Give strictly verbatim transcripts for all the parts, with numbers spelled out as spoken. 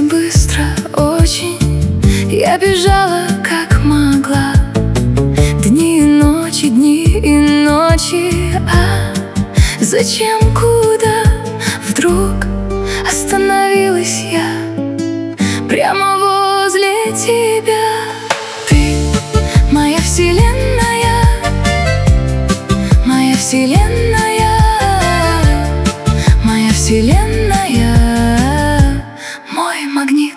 быстро, очень. Я бежала, как могла. Дни и ночи, дни и ночи. А зачем, куда вдруг остановилась я прямо возле тебя? Ты моя вселенная, моя вселенная, моя вселенная, мой магнит.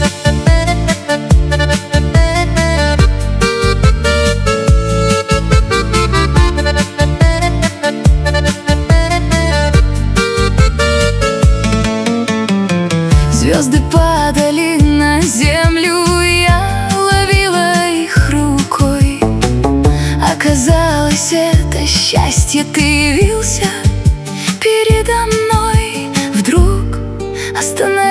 Звезды падали на землю, я ловила их рукой. Оказалось, это счастье, ты явился передо мной. Вдруг остановился